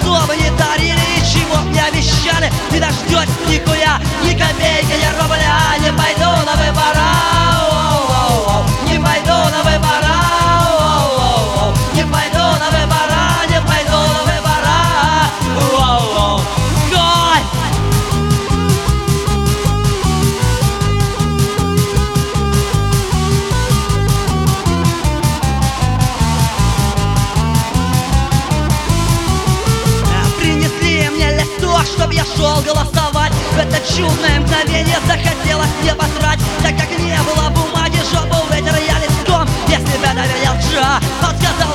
слова не дарили, ничего не обещали. Не дождётесь нихуя, ни копейки, ни рубля. Не пойду на выбора, не пойду на выбора, не пойду на выбора, не пойду на выбора. Гой! Принесли мне листок, чтоб я шел голосовать. В это чудное мгновение захотелось мне посрать. Так как не было бумаги, жопу вытер я листком. Если бы доверял Джа, он сказал: